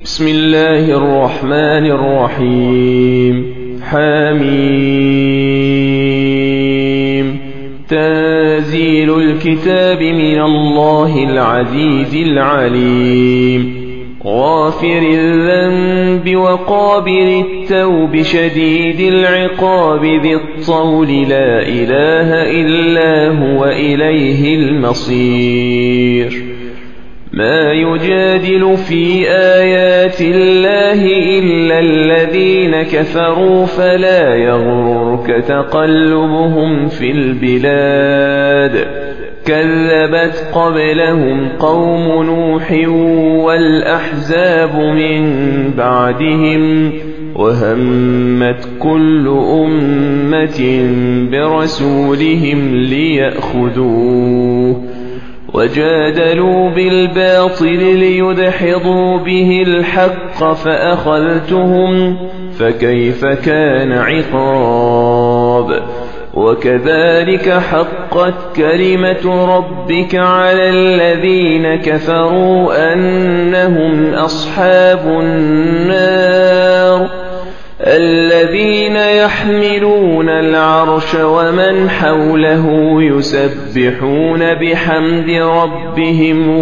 بسم الله الرحمن الرحيم. حميم. تنزيل الكتاب من الله العزيز العليم. غافر الذنب وقابل التوب شديد العقاب ذي الطول لا إله إلا هو إليه المصير. ما يجادل في آيات الله إلا الذين كفروا فلا يغررك تقلبهم في البلاد. كذبت قبلهم قوم نوح والأحزاب من بعدهم وهمت كل أمة برسولهم ليأخذوه وجادلوا بالباطل ليدحضوا به الحق فأخذتهم فكيف كان عقاب. وكذلك حقت كلمة ربك على الذين كفروا أنهم أصحاب النار. الذين يحملون العرش ومن حوله يسبحون بحمد ربهم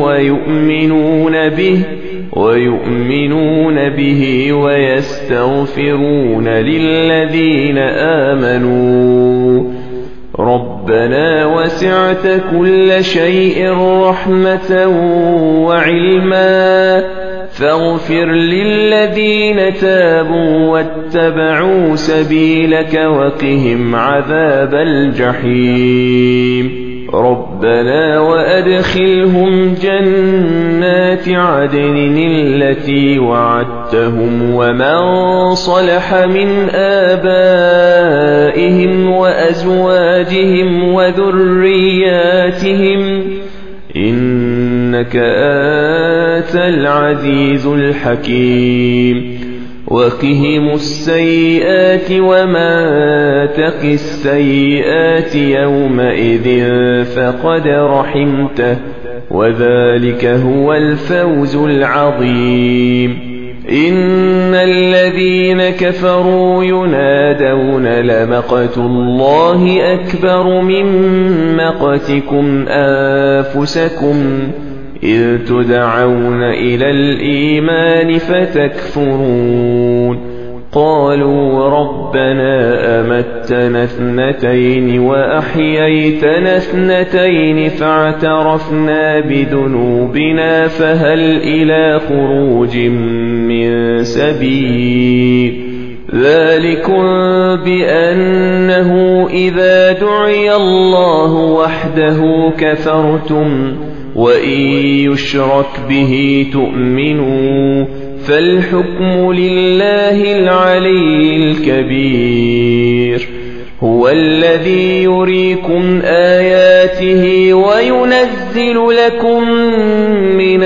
ويؤمنون به ويستغفرون للذين آمنوا ربنا وسعت كل شيء رحمة وعلما فاغفر للذين تابوا واتبعوا سبيلك وقهم عذاب الجحيم. ربنا وأدخلهم جنات عدن التي وعدتهم ومن صلح من آبائهم وأزواجهم وذرياتهم إنك أنت العزيز الحكيم. وقهم السيئات وما تق السيئات يومئذ فقد رحمته وذلك هو الفوز العظيم. إن الذين كفروا ينادون لمقت الله أكبر من مقتكم أنفسكم إذ تدعون إلى الإيمان فتكفرون. قالوا ربنا أمتنا اثنتين وأحييتنا اثنتين فاعترفنا بذنوبنا فهل إلى خروج من سبيل. ذلكم بأنه إذا دعي الله وحده كفرتم وإن يشرك به تؤمنوا فالحكم لله العلي الكبير. هو الذي يريكم آياته وينزل لكم من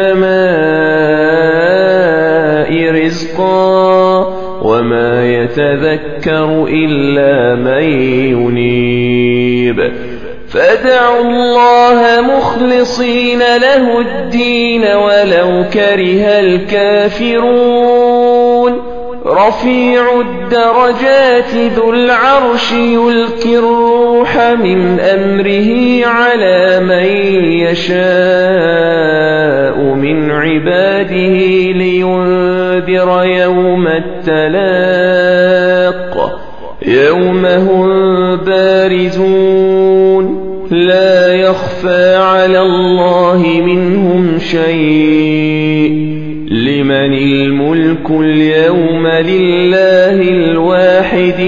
السماء رزقا وما يتذكر إلا من ينيب. فادعوا الله مخلصين له الدين ولو كره الكافرون. رفيع الدرجات ذو العرش يلقي الروح من أمره على من يشاء من عباده لينذر يوم التلاق يوم هم بارزون لا يخفى على الله منهم شيء. لمن الملك اليوم لله الواحد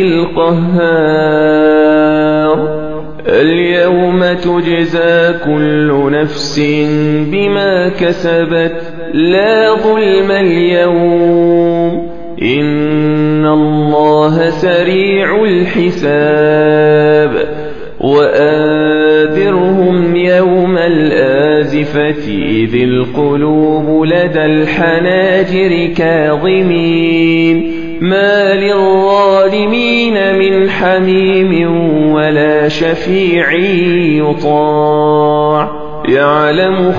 القهار. اليوم تجزى كل نفس بما كسبت لا ظلم اليوم إن الله سريع الحساب. وأنذرهم يوم الآزفة إذ القلوب لدى الحناجر كاظمين ما للظالمين من حميم ولا شفيع يطاع يعلم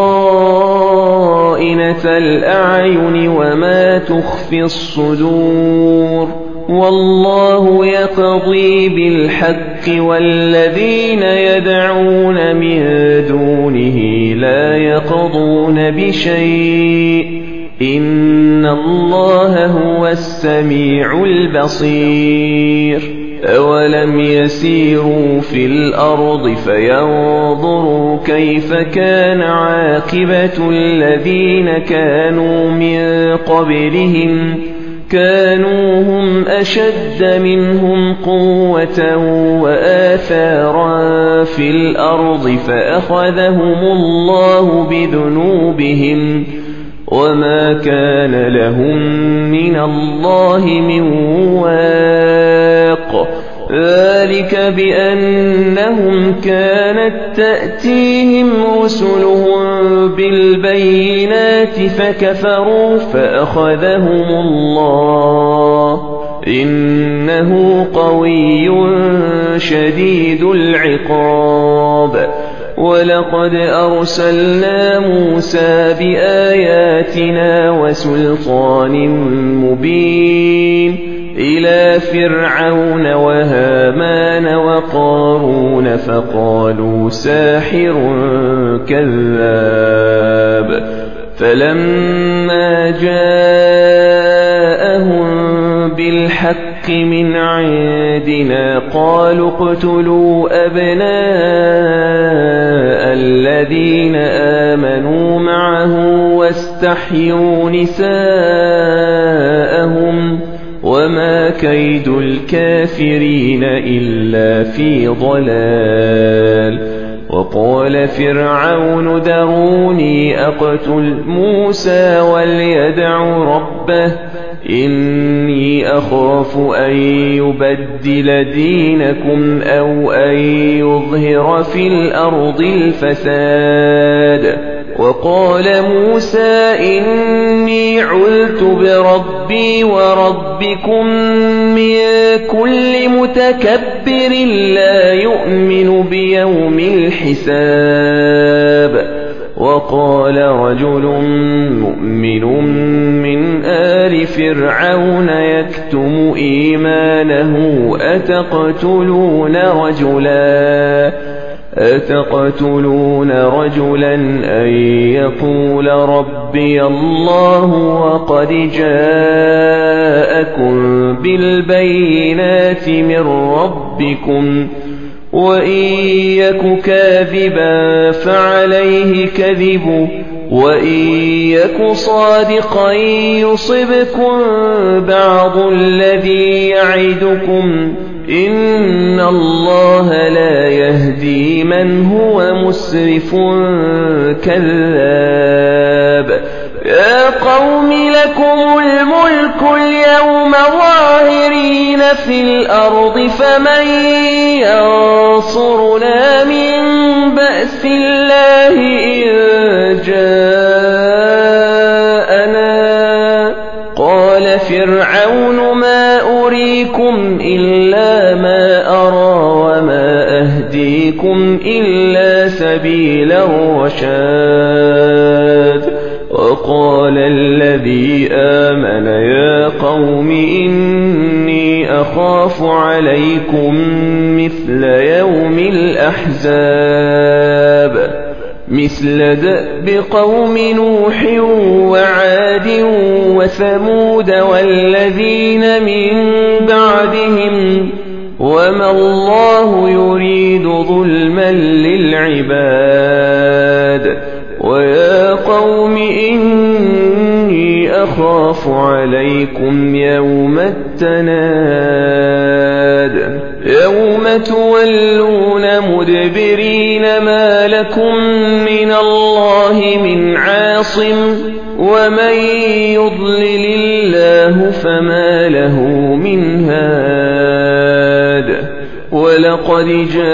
خائنة الأعين وما تخفي الصدور والله يقضي بالحق والذين يدعون من دونه لا يقضون بشيء إن الله هو السميع البصير أولم يسيروا في الأرض فينظروا كيف كان عاقبة الذين كانوا من قبلهم كانوا هم أشد منهم قوة وآثارا في الأرض فأخذهم الله بذنوبهم وما كان لهم من الله من واق ذلك بأنهم كانت تأتيهم رسلهم بالبينات فكفروا فأخذهم الله إنه قوي شديد العقاب ولقد أرسلنا موسى بآياتنا وسلطان مبين إلى فرعون وهامان وقارون فقالوا ساحر كذاب فلما جاءهم بالحق من عندنا قالوا اقتلوا أبناء الذين آمنوا معه واستحيوا نساءهم وما كيد الكافرين إلا في ضلال وقال فرعون ذروني أقتل موسى وليدع ربه إني أخاف أن يبدل دينكم أو أن يظهر في الأرض الفساد وقال موسى إني عذت بربي وربكم من كل متكبر لا يؤمن بيوم الحساب وقال رجل مؤمن من آل فرعون يكتم إيمانه أتقتلون رجلا أن يقول ربي الله وقد جاءكم بالبينات من ربكم وإن يك كاذبا فعليه كذبه وإن يك صادقا يصبكم بعض الذي يعدكم إن الله لا يهدي من هو مسرف كذاب يا قوم لكم الملك اليوم ظاهرين في الأرض فمن ينصرنا من بأس الله إن جاءنا قال فرعون ما أريكم إلا ما أرى وما أهديكم إلا سبيل الرشاد وقال الذي آمن يا قوم إني أخاف عليكم مثل يوم الأحزاب مثل دأب قوم نوح وعاد وثمود والذين من بعدهم وما الله يريد ظلما للعباد ويا قوم إني أخاف عليكم يوم التناد يوم تولون مدبرين ما لكم من الله من عاصم ومن يضلل الله فما له من هاد ولقد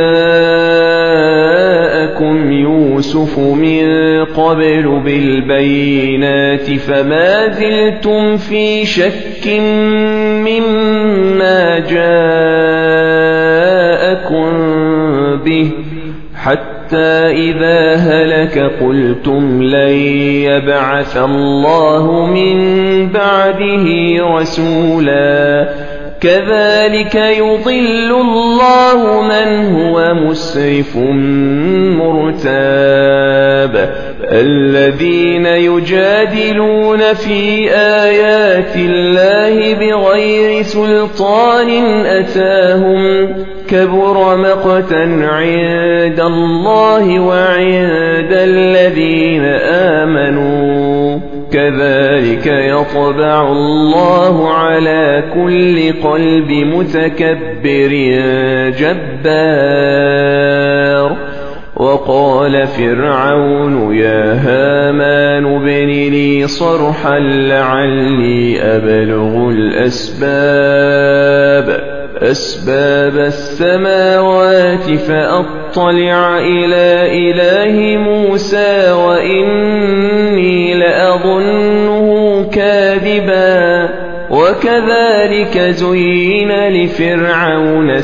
جاءكم يوسف من قبل بالبينات فما زلتم في شك مما جاءكم به حتى حتى إذا هلك قلتم لن يبعث الله من بعده رسولا كذلك يضل الله من هو مسرف مرتاب الذين يجادلون في آيات الله بغير سلطان أتاهم كبر مقتا عند الله وعند الذين آمنوا كذلك يطبع الله على كل قلب متكبر جبار وقال فرعون يا هامان ابن لي صرحا لعلي أبلغ أسباب السماوات فأطلع إلى إله موسى وإني لأظنه كاذبا وكذلك زين لفرعون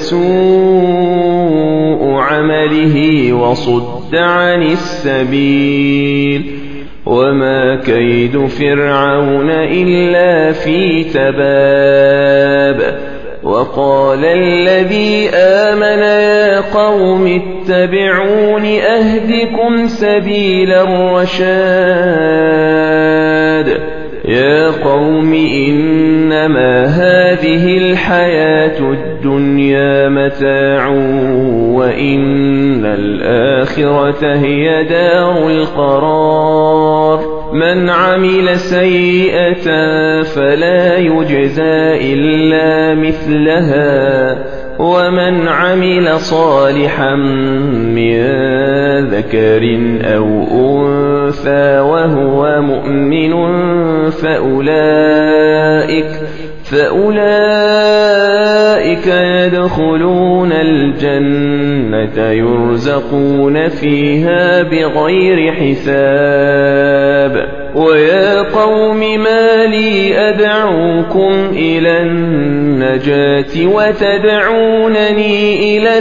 سوء عمله وصد عن السبيل وما كيد فرعون إلا في تباب وقال الذي آمن يا قوم اتبعون أهدكم سبيل الرشاد يا قوم إنما هذه الحياة الدنيا متاع وإن الآخرة هي دار القرار من عمل سيئة فلا يجزى إلا مثلها ومن عمل صالحا من ذكر أو أنثى وهو مؤمن فأولئك يدخلون الجنة يرزقون فيها بغير حساب ويا قوم ما لي أدعوكم إلى النجاة وتدعونني إلى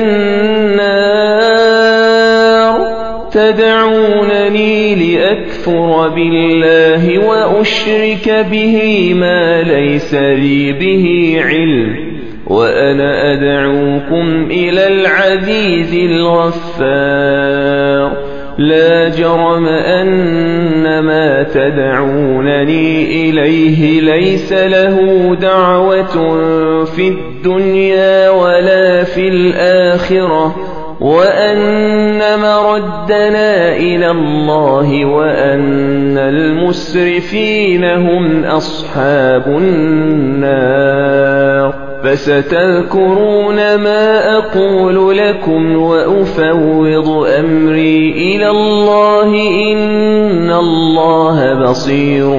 النار تدعونني لأكفر بالله وأشرك به ما ليس لي به علم وأنا أدعوكم إلى العزيز الغفار لا جرم أن ما تدعونني إليه ليس له دعوة في الدنيا ولا في الآخرة وأن مردنا إلى الله وأن المسرفين هم أصحاب النار فستذكرون ما أقول لكم وأفوض أمري إلى الله إن الله بصير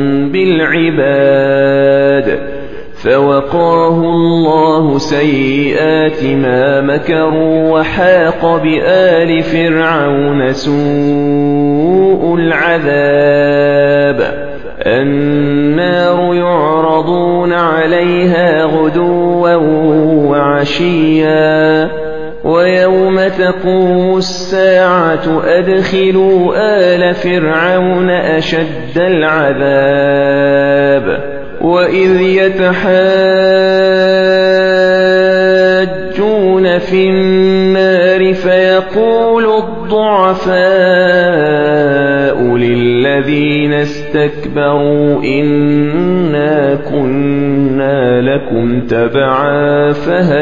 بالعباد فوقاه الله سيئات ما مكروا وحاق بآل فرعون سوء العذاب النار يعرضون عليها غدوا وعشيا ويوم تقوم الساعة أدخلوا آل فرعون أشد العذاب وإذ يتحاجون في النار فيقول الضعفاء للذين استكبروا إنا كنا لكم تبعا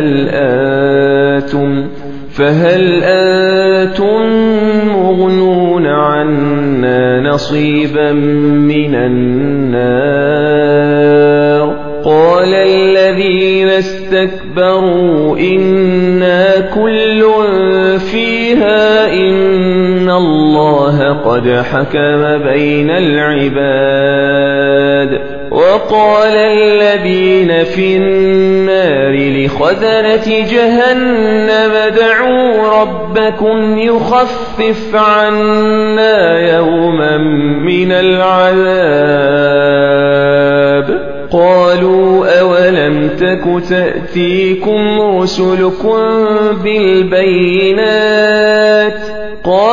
فهل أنتم مغنون عنا نصيبا من النار قال الذين استكبروا إنا كل فيها إن الله قد حكم بين العباد وقال الذين في النار لخزنة جهنم ادعوا ربكم يخفف عنا يوما من العذاب قالوا أولم تك تأتيكم رسلكم بالبينات قال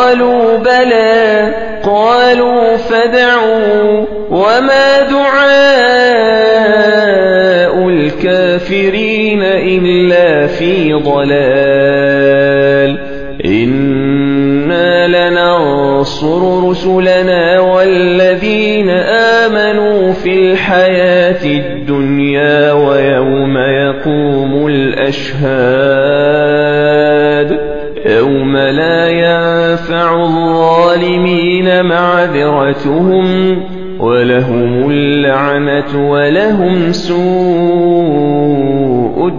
بلى قالوا فادعوا وما دعاء الكافرين إلا في ضلال إنا لننصر رسلنا والذين آمنوا في الحياة الدنيا ويوم يقوم الأشهاد يوم لا ينفع الظالمين معذرتهم ولهم اللعنة ولهم سوء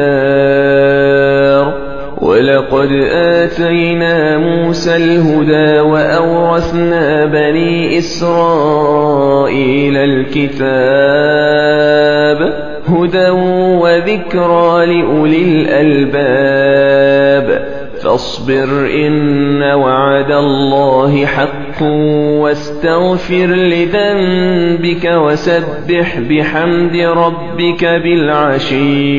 الدار ولقد آتينا موسى الهدى وأورثنا بني إسرائيل الكتاب هدى وذكرى لأولي الألباب فاصبر إن وعد الله حق واستغفر لذنبك وسبح بحمد ربك بالعشي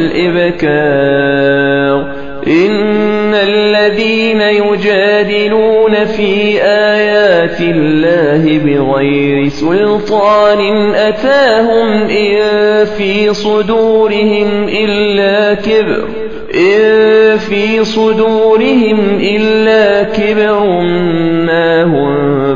والإبكار إن الذين يجادلون في آيات الله بغير سلطان أتاهم إن في صدورهم إلا كبر ما هم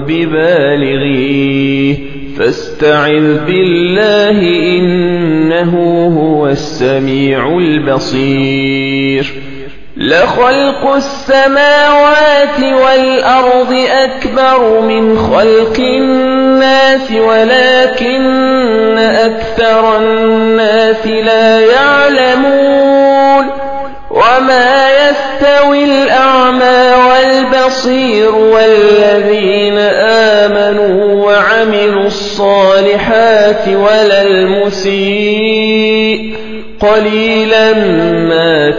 ببالغيه فاستعذ بالله إنه هو السميع البصير لخلق السماوات والأرض أكبر من خلق الناس ولكن أكثر الناس لا يعلمون وما يستوي الأعمى والبصير والذين آمنوا وعملوا الصالحات ولا المسيء قليلا ما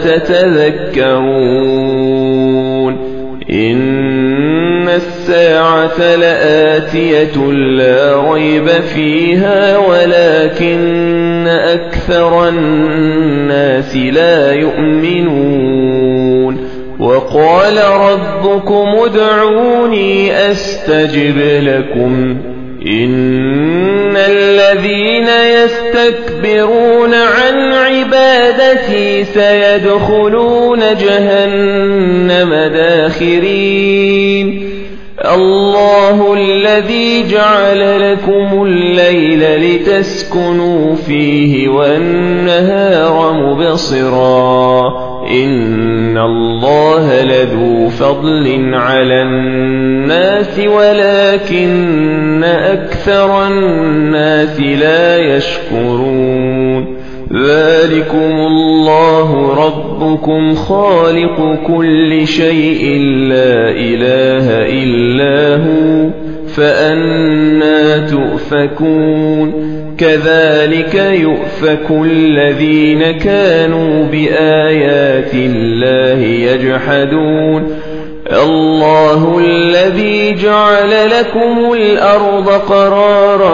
تتذكرون إن الساعة لآتية لا ريب فيها ولكن أكثر الناس لا يؤمنون وقال ربكم ادعوني أستجب لكم إن الذين يستكبرون عن عبادتي سيدخلون جهنم داخرين الله الذي جعل لكم الليل لتسكنوا فيه والنهار مبصرا إن الله لذو فضل على الناس ولكن أكثر الناس لا يشكرون ذلكم الله ربكم خالق كل شيء لا إله إلا هو فأنى تؤفكون كذلك يؤفك الذين كانوا بآيات الله يجحدون الله الذي جعل لكم الأرض قرارا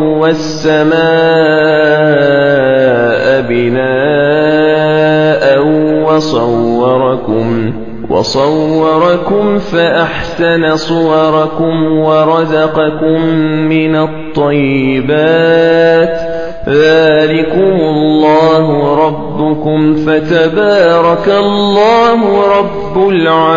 والسماء بناء وصوركم فأحسن صوركم ورزقكم من الطيبات ذلكم الله ربكم فتبارك الله رب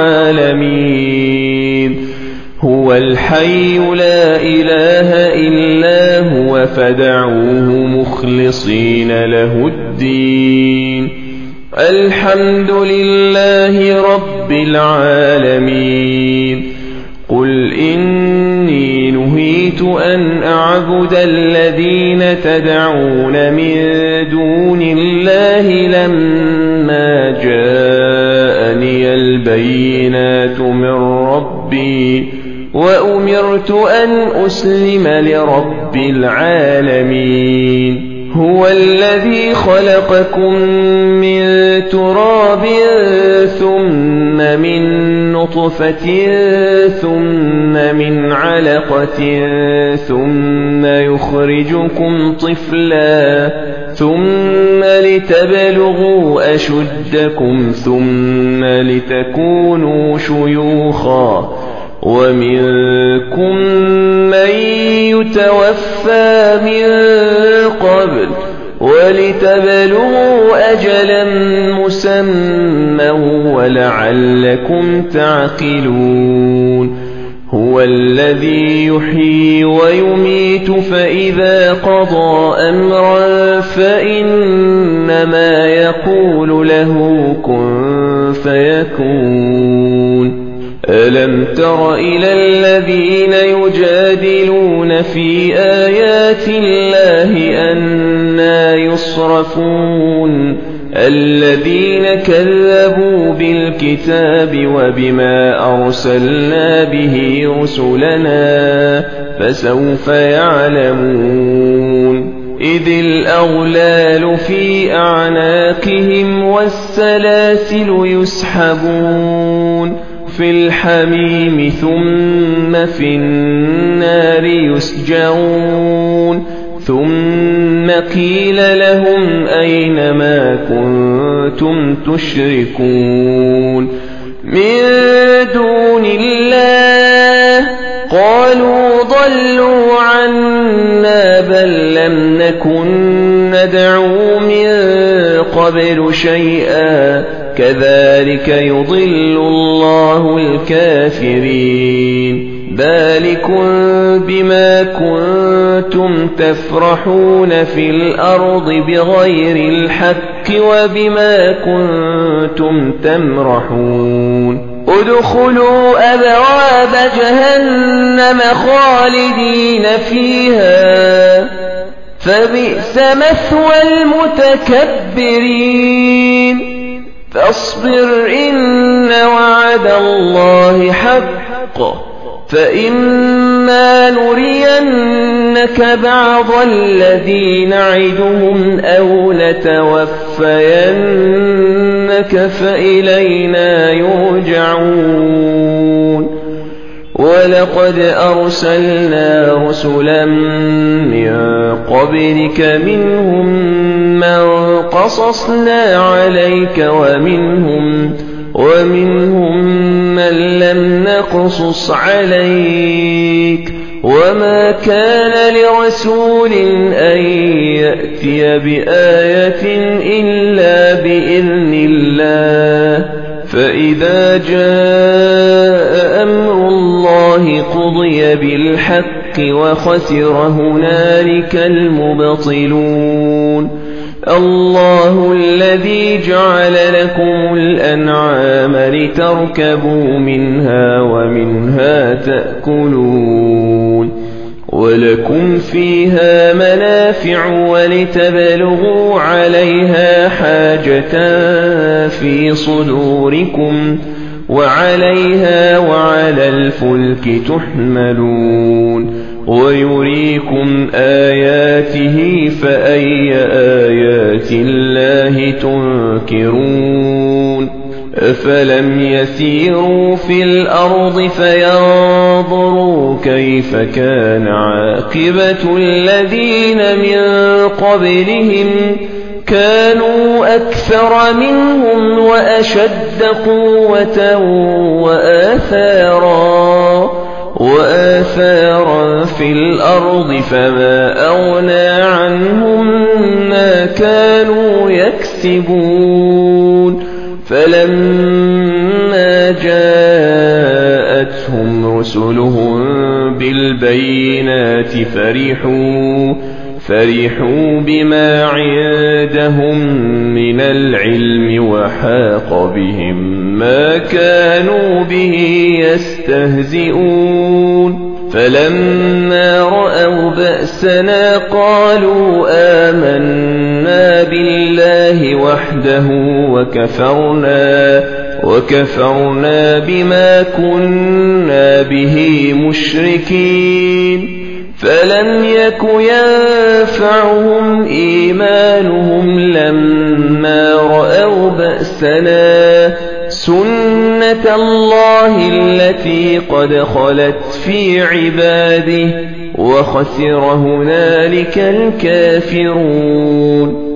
العالمين هو الحي لا إله إلا هو فادعوه مخلصين له الدين الحمد لله رب العالمين قل إني نهيت أن أعبد الذين تدعون من دون الله لما جاءني البينات من ربي وأمرت أن أسلم لرب العالمين هو الذي خلقكم من تراب ثم من نطفة ثم من علقة ثم يخرجكم طفلا ثم لتبلغوا أشدكم ثم لتكونوا شيوخا ومنكم من يتوفى من قبل ولتبلغوا أجلا مسمى ولعلكم تعقلون هو الذي يحيي ويميت فإذا قضى أمرا فإنما يقول له كن فيكون ألم تر إلى الذين يجادلون في آيات الله أنى يصرفون الذين كذبوا بالكتاب وبما أرسلنا به رسلنا فسوف يعلمون إذ الأغلال في أعناقهم والسلاسل يسحبون في الحميم ثم في النار يسجرون ثم قيل لهم أين ما كنتم تشركون من دون الله قالوا ضلوا عنا بل لم نكن ندعو من قبل شيئا كذلك يضل الله الكافرين ذلكم بما كنتم تفرحون في الأرض بغير الحق وبما كنتم تمرحون ادخلوا أبواب جهنم خالدين فيها فبئس مثوى المتكبرين فاصبر إن وعد الله حق فإما نرينك بعض الذي نعدهم أو نتوفينك فإلينا يرجعون ولقد أرسلنا رسلا من قبلك منهم من قصصنا عليك ومنهم من لم نقصص عليك وما كان لرسول أن يأتي بآية إلا بإذن الله فإذا جاء أمر الله قضي بالحق وخسر هنالك المبطلون الله الذي جعل لكم الأنعام لتركبوا منها ومنها تأكلون ولكم فيها منافع ولتبلغوا عليها حاجة في صدوركم وعليها وعلى الفلك تحملون ويريكم آياته فأي آيات الله تنكرون أفلم يسيروا في الأرض فينظروا كيف كان عاقبة الذين من قبلهم كانوا أكثر منهم وأشد قوة وآثارا في الأرض فما أغنى عنهم ما كانوا يكسبون فلما جاءتهم رسلهم بالبينات فرحوا بما عندهم من العلم وحاق بهم ما كانوا به يستهزئون فلما رأوا بأسنا قالوا آمنا بالله وحده وكفرنا بما كنا به مشركين فلم يك ينفعهم إيمانهم لما رأوا بأسنا سنة الله التي قد خلت في عباده وخسر هنالك الكافرون